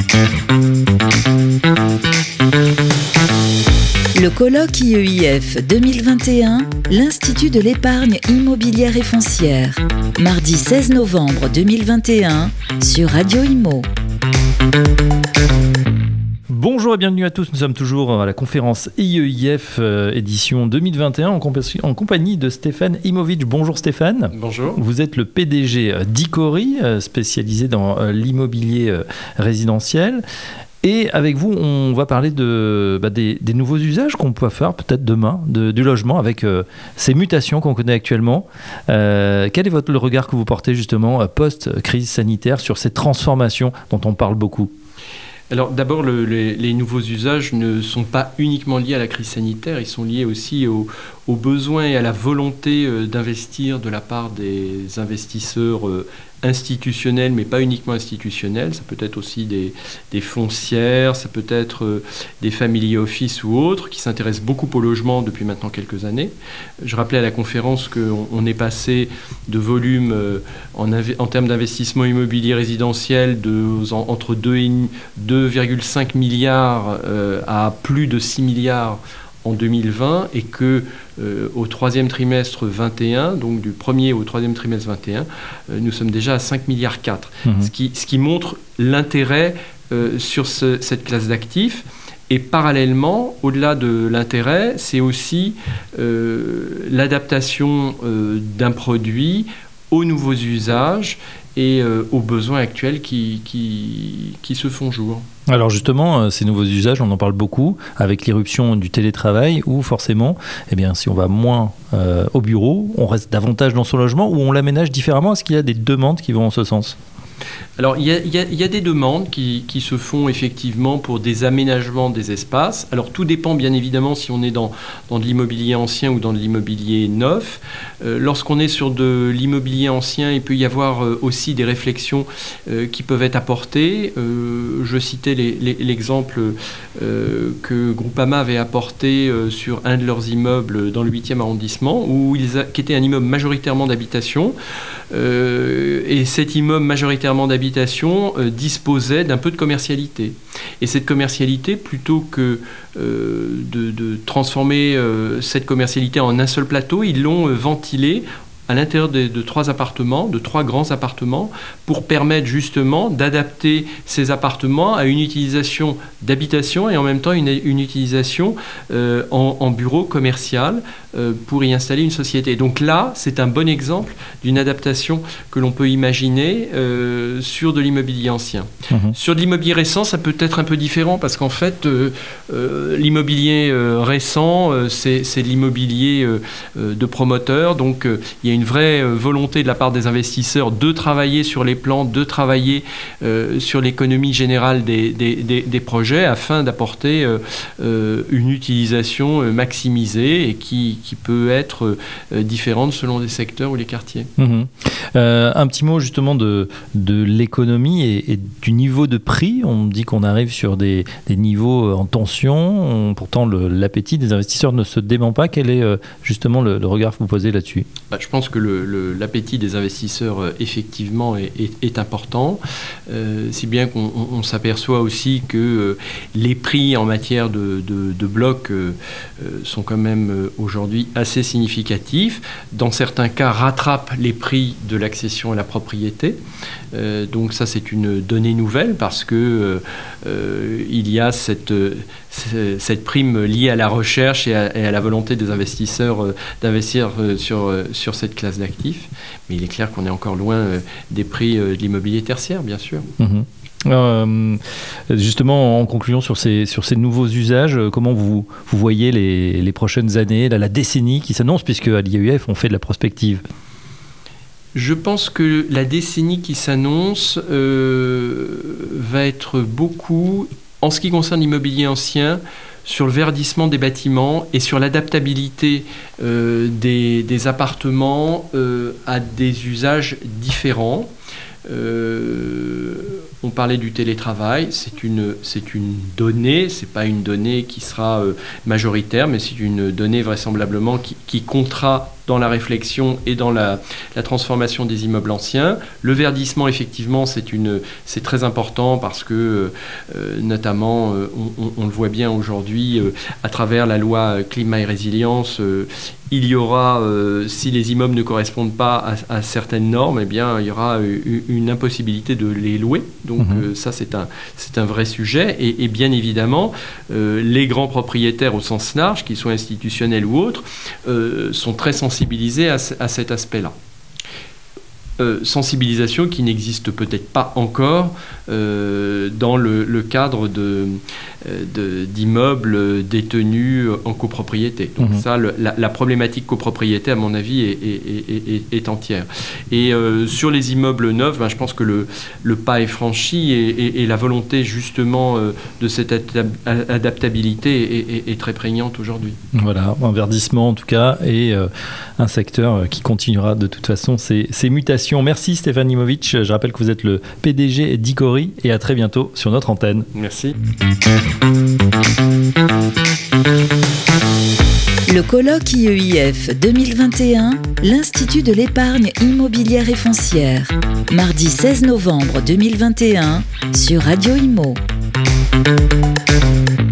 Le colloque IEIF 2021, l'Institut de l'épargne immobilière et foncière. Mardi 16 novembre 2021 sur Radio Imo. Bonjour et bienvenue à tous, nous sommes toujours à la conférence IEIF édition 2021 en compagnie de Stéphane Imovic. Bonjour Stéphane. Bonjour. Vous êtes le PDG d'Icori, spécialisé dans l'immobilier résidentiel. Et avec vous, on va parler des nouveaux usages qu'on peut faire peut-être demain du logement avec ces mutations qu'on connaît actuellement. Quel est le regard que vous portez justement post-crise sanitaire sur ces transformations dont on parle beaucoup ? Alors d'abord, les nouveaux usages ne sont pas uniquement liés à la crise sanitaire, ils sont liés aussi aux besoins et à la volonté d'investir de la part des investisseurs institutionnels, mais pas uniquement institutionnels. Ça peut être aussi des foncières, ça peut être des family office ou autres qui s'intéressent beaucoup au logement depuis maintenant quelques années. Je rappelais à la conférence qu'on est passé de volume en termes d'investissement immobilier résidentiel entre 2,5 milliards à plus de 6 milliards en 2020 et que au troisième trimestre 21, donc du premier au troisième trimestre 21, nous sommes déjà à 5 milliards 4, ce qui montre l'intérêt sur cette classe d'actifs. Et parallèlement, au-delà de l'intérêt, c'est aussi l'adaptation d'un produit aux nouveaux usages et aux besoins actuels qui se font jour. Alors justement, ces nouveaux usages, on en parle beaucoup avec l'irruption du télétravail où forcément, si on va moins au bureau, on reste davantage dans son logement ou on l'aménage différemment. Est-ce qu'il y a des demandes qui vont en ce sens ? Alors, il y a des demandes qui se font effectivement pour des aménagements des espaces. Alors, tout dépend bien évidemment si on est dans de l'immobilier ancien ou dans de l'immobilier neuf. Lorsqu'on est sur de l'immobilier ancien, il peut y avoir aussi des réflexions qui peuvent être apportées. Je citais l'exemple que Groupama avait apporté sur un de leurs immeubles dans le 8e arrondissement, qui était un immeuble majoritairement d'habitation. Et cet immeuble majoritairement d'habitation disposait d'un peu de commercialité. Et cette commercialité, plutôt que de transformer cette commercialité en un seul plateau, ils l'ont ventilé à l'intérieur de trois grands appartements, pour permettre justement d'adapter ces appartements à une utilisation d'habitation et en même temps une utilisation en bureau commercial pour y installer une société. Donc là, c'est un bon exemple d'une adaptation que l'on peut imaginer sur de l'immobilier ancien. Sur de l'immobilier récent, ça peut être un peu différent parce qu'en fait, l'immobilier récent, c'est de l'immobilier de promoteurs. Donc, il y a une vraie volonté de la part des investisseurs de travailler sur les plans, de travailler sur l'économie générale des projets afin d'apporter une utilisation maximisée et qui peut être différente selon les secteurs ou les quartiers. Un petit mot justement de l'économie et du niveau de prix. On dit qu'on arrive sur des niveaux en tension. Pourtant, l'appétit des investisseurs ne se dément pas. Quel est justement le regard que vous posez là-dessus ? Je pense que l'appétit des investisseurs effectivement est important, si bien qu'on s'aperçoit aussi que les prix en matière de blocs sont quand même aujourd'hui assez significatifs. Dans certains cas, rattrapent les prix de l'accession à la propriété. Donc ça, c'est une donnée nouvelle parce que il y a cette prime liée à la recherche et à la volonté des investisseurs d'investir sur cette classe d'actifs. Mais il est clair qu'on est encore loin des prix de l'immobilier tertiaire, bien sûr. Justement, en conclusion sur ces nouveaux usages, comment vous voyez les prochaines années, la décennie qui s'annonce, puisque à l'IEIF, on fait de la prospective? Je pense que la décennie qui s'annonce va être beaucoup, en ce qui concerne l'immobilier ancien, sur le verdissement des bâtiments et sur l'adaptabilité des appartements à des usages différents. On parlait du télétravail, c'est une donnée, c'est pas une donnée qui sera majoritaire, mais c'est une donnée vraisemblablement qui comptera dans la réflexion et dans la transformation des immeubles anciens. Le verdissement, effectivement, c'est très important parce que, notamment, on le voit bien aujourd'hui, à travers la loi climat et résilience, il y aura, si les immeubles ne correspondent pas à certaines normes, eh bien, il y aura une impossibilité de les louer. Donc ça, c'est un vrai sujet. Et bien évidemment, les grands propriétaires au sens large, qu'ils soient institutionnels ou autres, sont très sensibilisés à cet aspect-là. Sensibilisation qui n'existe peut-être pas encore dans le cadre d'immeubles détenus en copropriété. Donc ça, la problématique copropriété, à mon avis, est entière. Et sur les immeubles neufs, je pense que le pas est franchi et la volonté justement de cette adaptabilité est très prégnante aujourd'hui. Voilà, un verdissement en tout cas, et un secteur qui continuera de toute façon ses mutations. Merci Stéphane Limovic, je rappelle que vous êtes le PDG d'Icori et à très bientôt sur notre antenne. Merci. Le colloque IEIF 2021, l'Institut de l'épargne immobilière et foncière. Mardi 16 novembre 2021 sur Radio Imo.